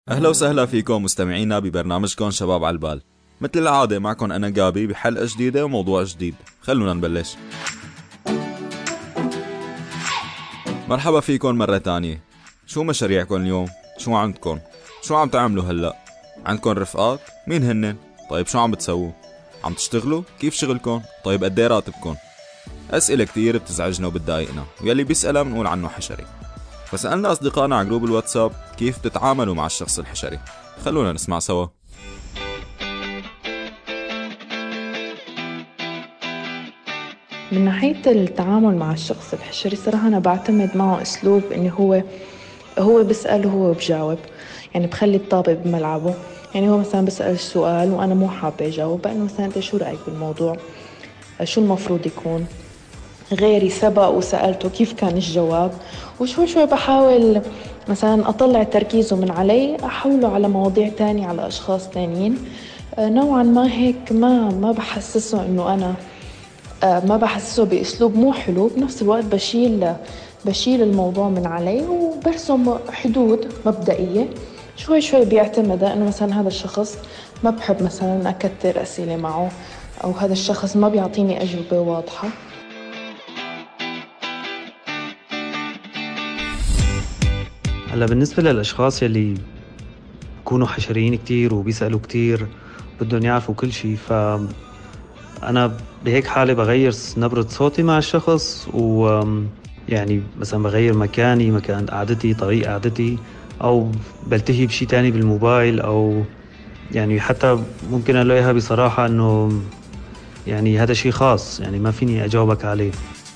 أهلا وسهلا فيكم مستمعينا ببرنامجكم شباب على البال. مثل العادة معكم أنا جابي بحلقة جديدة وموضوع جديد. خلونا نبلش. مرحبا فيكم مرة تانية. شو مشاريعكم اليوم؟ شو عندكم؟ شو عم تعملوا هلأ؟ عندكم رفقات؟ مين هنن؟ طيب شو عم بتسووا؟ عم تشتغلوا؟ كيف شغلكم؟ طيب قد ايه راتبكم؟ أسئلة كتير بتزعجنا وبتضايقنا، ويلي بيسألها بنقول عنه حشري. فسألنا أصدقائنا على جروب الواتساب كيف تتعاملوا مع الشخص الحشري. خلونا نسمع سوا. من ناحية التعامل مع الشخص الحشري صراحة أنا بعتمد معه أسلوب إنه هو بسأل وهو بجاوب، يعني بخلي الطابة بملعبه. يعني هو مثلا بسأل سؤال وأنا مو حابة أجاوب، بأنه مثلا أنت شو رأيك بالموضوع؟ شو المفروض يكون؟ غيري سبق وسألته كيف كان الجواب، وشوي شوي بحاول مثلا أطلع تركيزه من علي، أحوله على مواضيع تانية، على أشخاص تانيين. نوعا ما هيك ما بحسسه إنه أنا ما بحسسه بأسلوب مو حلو. بنفس الوقت بشيل الموضوع من علي وبرسم حدود مبدئية. شوي شوي بيعتمد إنه مثلا هذا الشخص ما بحب مثلا أكتر أسئلة معه، أو هذا الشخص ما بيعطيني أجوبة واضحة. هلا بالنسبة للأشخاص يلي بيكونوا حشريين كتير وبيسألوا كتير بدهم يعرفوا كل شيء، فأنا بهيك حالة بغير نبرة صوتي مع الشخص، ويعني مثلا بغير مكان قعدتي، طريقة قعدتي، أو بلتهي بشي تاني بالموبايل، أو يعني حتى ممكن أقول لها بصراحة أنه يعني هذا شيء خاص، يعني ما فيني أجاوبك عليه.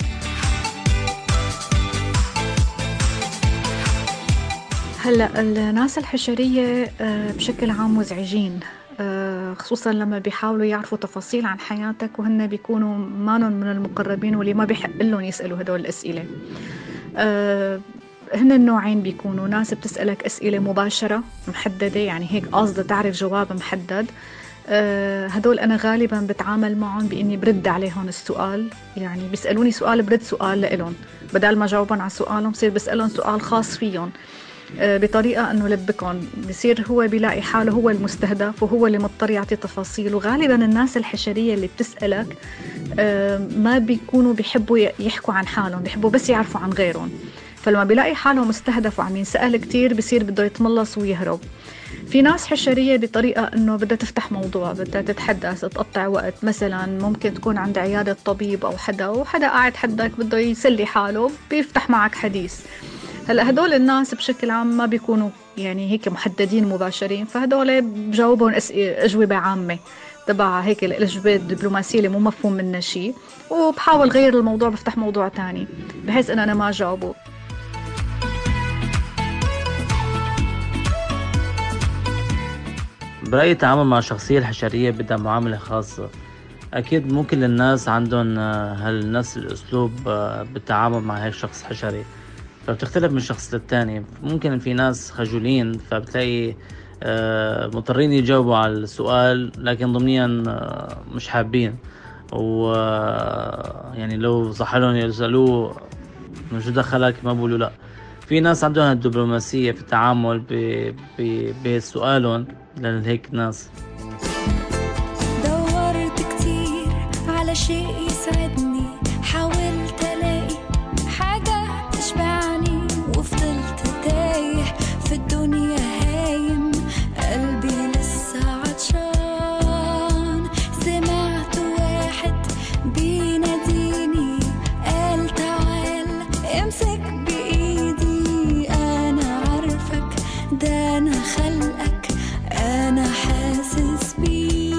هلأ الناس الحشرية بشكل عام مزعجين، خصوصا لما بيحاولوا يعرفوا تفاصيل عن حياتك وهن بيكونوا مانن من المقربين واللي ما بيحق لهم يسألوا هدول الأسئلة. هن النوعين بيكونوا ناس بتسألك أسئلة مباشرة محددة، يعني هيك قاصدة تعرف جواب محدد. هدول أنا غالباً بتعامل معهم بإني برد عليهم السؤال، يعني بيسألوني سؤال برد سؤال لإلهم، بدل ما جاوبهم على سؤالهم بصير بسألهم سؤال خاص فيهم بطريقة أنه لبكن. بصير هو بيلاقي حاله هو المستهدف وهو اللي مضطر يعطي تفاصيل. وغالباً الناس الحشرية اللي بتسألك ما بيكونوا بيحبوا يحكوا عن حالهم، بيحبوا بس يعرفوا عن غيرهم. فلما بيلاقي حاله مستهدف وعم ينسأل كتير بصير بده يتملص ويهرب. في ناس حشرية بطريقة أنه بدها تفتح موضوع، بدها تتحدث، تقطع وقت. مثلا ممكن تكون عند عيادة طبيب أو حدا قاعد حدك بده يسلي حاله، بيفتح معك حديث. هلأ هدول الناس بشكل عام ما بيكونوا يعني هيك محددين مباشرين، فهدول بجاوبهم أجوبة عامة تبع هيك الأجوبة الدبلوماسية اللي مو مفهوم منها شيء، وبحاول غير الموضوع، بفتح موضوع تاني بحيث أن أنا ما جاوبه. برأيي التعامل مع الشخصية الحشرية بدها معاملة خاصة. أكيد مو كل الناس عندهم نفس الأسلوب بالتعامل مع هيك شخص حشري، فبتختلف من شخص للتاني. ممكن في ناس خجولين فبتلاقي مضطرين يجاوبوا على السؤال، لكن ضمنيا مش حابين، و يعني لو صح لهم يسألوه من شو دخلك ما بقولوا لا. في ناس عندهم الدبلوماسية في التعامل بسؤالهم لهيك ناس. دورت كتير على شيء يسعدني، حاولت ألاقي حاجة تشبعني، وفضلت تايه في الدنيا هايم، قلبي لسه عطشان. سمعت واحد بيناديني قال تعال امسك بإيدي، أنا عارفك ده أنا خلقك، أنا حاسس بيه.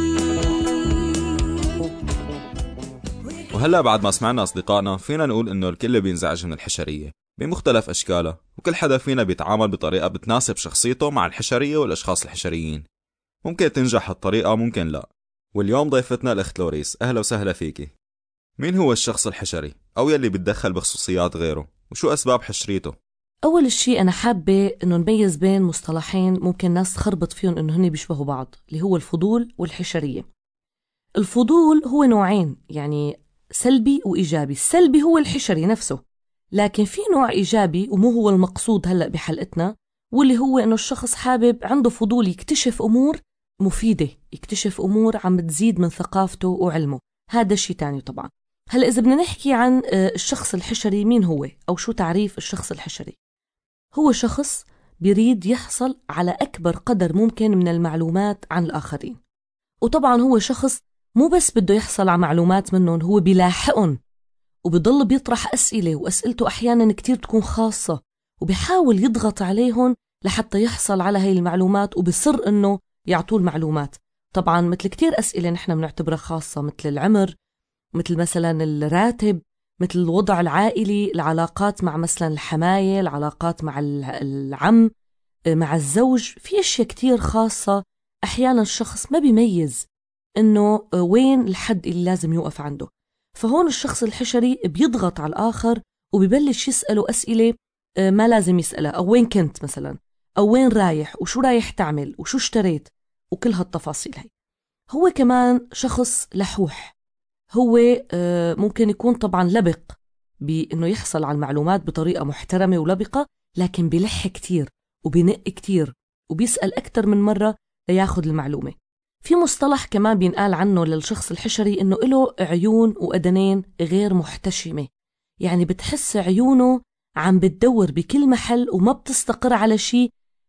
وهلأ بعد ما سمعنا أصدقائنا فينا نقول إنه الكل بينزعج من الحشرية بمختلف أشكالها، وكل حدا فينا بيتعامل بطريقة بتناسب شخصيته مع الحشرية والأشخاص الحشريين. ممكن تنجح هالطريقة ممكن لا. واليوم ضيفتنا الأخت لوريس. أهلا وسهلا فيكي. مين هو الشخص الحشري أو يلي بيتدخل بخصوصيات غيره، وشو أسباب حشريته؟ أول شيء أنا حابة إنه نميز بين مصطلحين ممكن ناس تخربط فيهم إنه هني بيشبهوا بعض، اللي هو الفضول والحشرية. الفضول هو نوعين، يعني سلبي وإيجابي. السلبي هو الحشري نفسه، لكن في نوع إيجابي ومو هو المقصود هلأ بحلقتنا، واللي هو إنه الشخص حابب عنده فضول يكتشف أمور مفيدة، يكتشف أمور عم تزيد من ثقافته وعلمه. هذا شيء تاني طبعا. هلأ إذا بدنا نحكي عن الشخص الحشري، مين هو أو شو تعريف الشخص الحشري؟ هو شخص بيريد يحصل على أكبر قدر ممكن من المعلومات عن الآخرين. وطبعا هو شخص مو بس بده يحصل على معلومات منهم، هو بيلاحقهم وبيضل بيطرح أسئلة، وأسئلته أحيانا كتير تكون خاصة، وبيحاول يضغط عليهم لحتى يحصل على هاي المعلومات، وبصر إنه يعطوه المعلومات. طبعا مثل كتير أسئلة نحن بنعتبرها خاصة، مثل العمر، مثل مثلا الراتب، مثل الوضع العائلي، العلاقات مع مثلا الحماية، العلاقات مع العم، مع الزوج. في أشياء كتير خاصة أحيانا الشخص ما بيميز إنه وين الحد اللي لازم يوقف عنده. فهون الشخص الحشري بيضغط على الآخر وبيبلش يسأله أسئلة ما لازم يسألها، أو وين كنت مثلا، أو وين رايح، وشو رايح تعمل، وشو اشتريت، وكل هالتفاصيل هاي. هو كمان شخص لحوح، هو ممكن يكون طبعا لبق بأنه يحصل على المعلومات بطريقة محترمة ولبقة، لكن بيلح كتير وبينق كتير وبيسأل أكتر من مرة لياخد المعلومة. في مصطلح كمان بينقال عنه للشخص الحشري إنه له عيون وأذنين غير محتشمة، يعني بتحس عيونه عم بتدور بكل محل وما بتستقر على شيء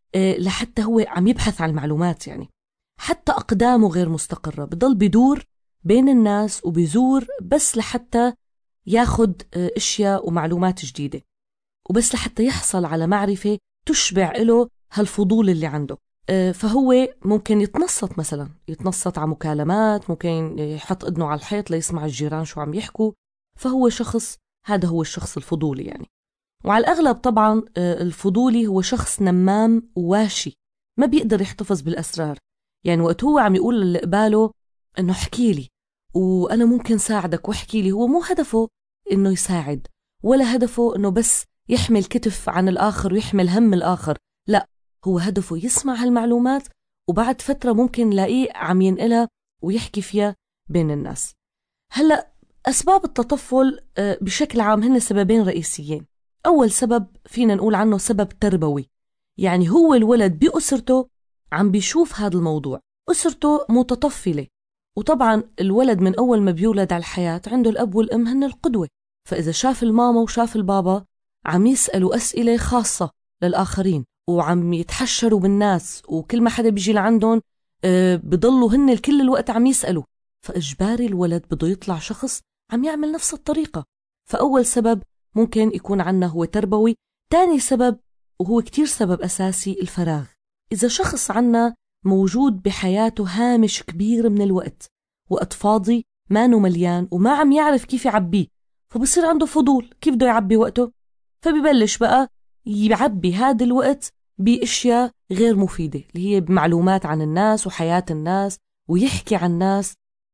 لحتى هو عم يبحث عن المعلومات. يعني حتى أقدامه غير مستقرة، بضل بدور بين الناس وبيزور بس لحتى ياخد اشياء ومعلومات جديدة، وبس لحتى يحصل على معرفة تشبع له هالفضول اللي عنده. فهو ممكن يتنصت مثلا، يتنصت على مكالمات، ممكن يحط اذنه على الحيط ليسمع الجيران شو عم يحكوا. فهو شخص، هذا هو الشخص الفضولي يعني. وعلى الأغلب طبعا الفضولي هو شخص نمام وواشي، ما بيقدر يحتفظ بالأسرار. يعني وقت هو عم يقول اللي قباله إنه احكي لي وأنا ممكن ساعدك واحكي لي، هو مو هدفه إنه يساعد، ولا هدفه إنه بس يحمل كتف عن الآخر ويحمل هم الآخر، لا، هو هدفه يسمع هالمعلومات وبعد فترة ممكن لاقيه عم ينقلها ويحكي فيها بين الناس. هلأ أسباب التطفل بشكل عام هن سببين رئيسيين. أول سبب فينا نقول عنه سبب تربوي، يعني هو الولد بأسرته عم بيشوف هذا الموضوع، أسرته متطفلة، وطبعا الولد من أول ما بيولد على الحياة عنده الأب والأم هن القدوة. فإذا شاف الماما وشاف البابا عم يسألوا أسئلة خاصة للآخرين وعم يتحشروا بالناس، وكل ما حدا بيجي لعندهم بضلوا هن كل الوقت عم يسألوا، فإجباري الولد بده يطلع شخص عم يعمل نفس الطريقة. فأول سبب ممكن يكون عنا هو تربوي. تاني سبب، وهو كتير سبب أساسي، الفراغ. إذا شخص عنا موجود بحياته هامش كبير من الوقت، وقت فاضي مانو مليان وما عم يعرف كيف يعبيه، فبصير عنده فضول كيف بده يعبي وقته، فبيبلش بقى يعبي هذا الوقت بأشياء غير مفيدة اللي هي بمعلومات عن الناس وحياة الناس ويحكي عن الناس.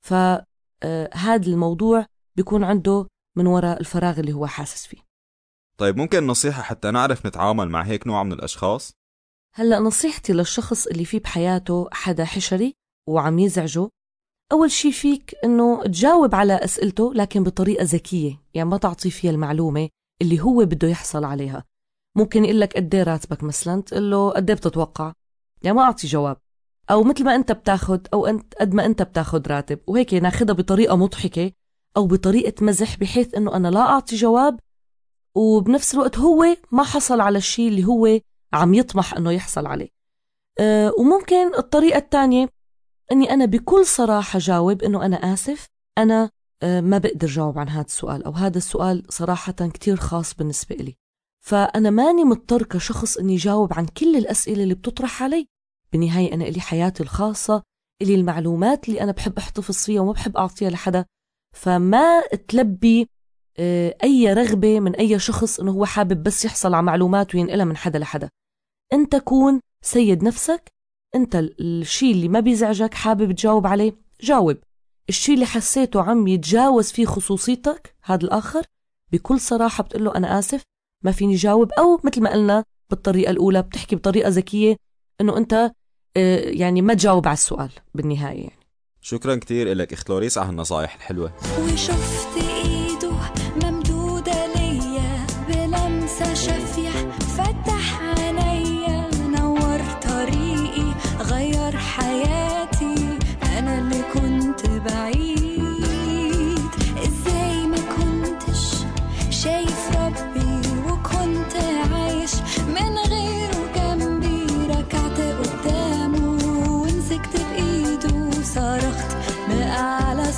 فهذا الموضوع بيكون عنده من وراء الفراغ اللي هو حاسس فيه. طيب ممكن نصيحة حتى نعرف نتعامل مع هيك نوع من الأشخاص؟ هلأ نصيحتي للشخص اللي فيه بحياته حدا حشري وعم يزعجه، أول شي فيك إنه تجاوب على أسئلته لكن بطريقة ذكية، يعني ما تعطي فيها المعلومة اللي هو بده يحصل عليها. ممكن يقول لك قد ايه راتبك مثلا، تقول له قد ايه بتتوقع، يعني ما أعطي جواب، أو مثل ما أنت بتاخد، أو أنت قد ما أنت بتاخد راتب، وهيك ناخدها بطريقة مضحكة أو بطريقة مزح، بحيث إنه أنا لا أعطي جواب وبنفس الوقت هو ما حصل على الشيء اللي هو عم يطمح إنه يحصل عليه. وممكن الطريقة الثانية إني أنا بكل صراحة جاوب إنه أنا آسف، أنا ما بقدر جاوب عن هذا السؤال، أو هذا السؤال صراحة كتير خاص بالنسبة إلي، فأنا ماني مضطر كشخص إني جاوب عن كل الأسئلة اللي بتطرح علي. بالنهاية أنا إلي حياتي الخاصة، إلي المعلومات اللي أنا بحب أحتفظ فيها وما بحب أعطيها لحدا، فما تلبي أي رغبة من أي شخص إنه هو حابب بس يحصل على معلومات وينقلها من حدا لحدا. أنت كون سيد نفسك، أنت الشيء اللي ما بيزعجك حابب تجاوب عليه جاوب، الشيء اللي حسيته عم يتجاوز فيه خصوصيتك هذا الآخر بكل صراحة بتقول له أنا آسف ما فيني جاوب، أو مثل ما قلنا بالطريقة الأولى بتحكي بطريقة ذكية إنه أنت يعني ما تجاوب على السؤال بالنهاية يعني. شكرا كتير لك أخت لوريس على النصائح الحلوة. وشفت إيده ممدودة ليا بلمسة شفية، فتح عينيا غير حياتي، أنا اللي كنت بعيد. إزاي ما كنتش شايف ربي وكنت عايش من غيره جنبي، ركعت قدامه ومسكت بإيده وصرخت بأعلى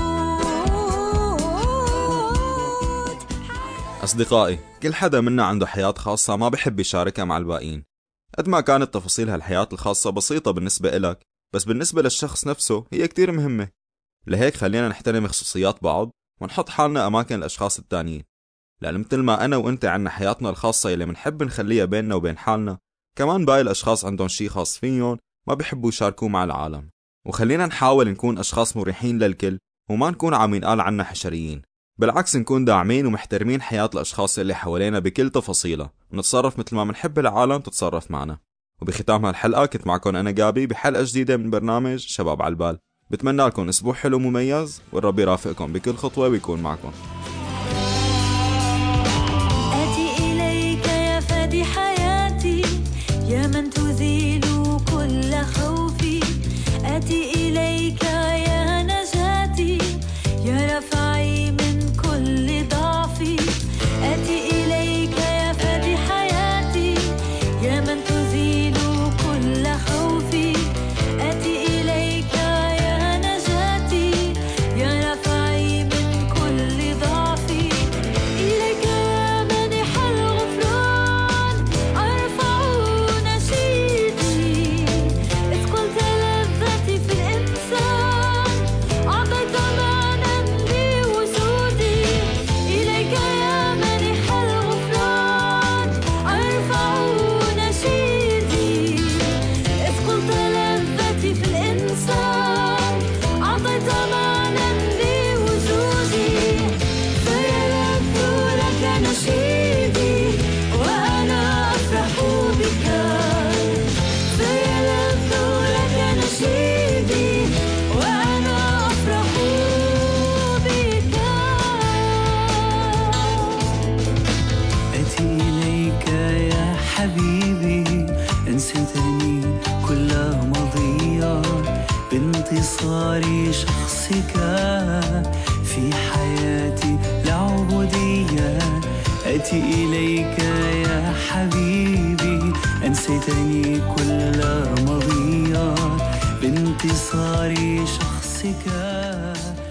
صوت. أصدقائي، كل حدا منا عنده حياة خاصة ما بحب يشاركها مع الباقيين. قد ما كانت تفاصيل هالحياة الخاصة بسيطة بالنسبة إلك، بس بالنسبة للشخص نفسه هي كتير مهمة. لهيك خلينا نحترم خصوصيات بعض ونحط حالنا أماكن الأشخاص التانيين، لأن مثل ما أنا وإنت عنا حياتنا الخاصة اللي منحب نخليها بيننا وبين حالنا، كمان باقي الأشخاص عندهم شي خاص فيهم ما بيحبوا يشاركوه مع العالم. وخلينا نحاول نكون أشخاص مريحين للكل، وما نكون عم ينقال عنا حشريين. بالعكس، نكون داعمين ومحترمين حياة الأشخاص اللي حوالينا بكل تفاصيلها، ونتصرف مثل ما منحب العالم تتصرف معنا. وبختام هالحلقة كنت معكم أنا جابي بحلقة جديدة من برنامج شباب عالبال. بتمنى لكم أسبوع حلو مميز، والرب يرافقكم بكل خطوة ويكون معكم. آتي إليك يا فادي حياتي، يا من تزيل كل خوفي. آتي إليك يا نجاتي، يا رفعي من كل ضعفي. آتي إليك يا فادي حياتي، يا من تزيل كل خوفي. آتي إليك يا نجاتي، يا رفعي من كل ضعفي. إليك يا مانح الغفران أرفع نشيدي. إذ قلت لذتي في الإنسان، أعطيت معنى لوجودي. إليك يا مانح الغفران أرفع نشيدي. إذ قلت لذتي في الإنسان، أعطيت معنى لوجودي. فيلذ لك نشيدي وأنا أفرح بك. فيلذ لك نشيدي وأنا أفرح بك. أتي إليك يا حبيبي، أنستني كل مضيع بانتصار شخصك في حياتي العبودية. أتي إليك يا حبيبي، أنستني كل مضيع بانتصار شخصك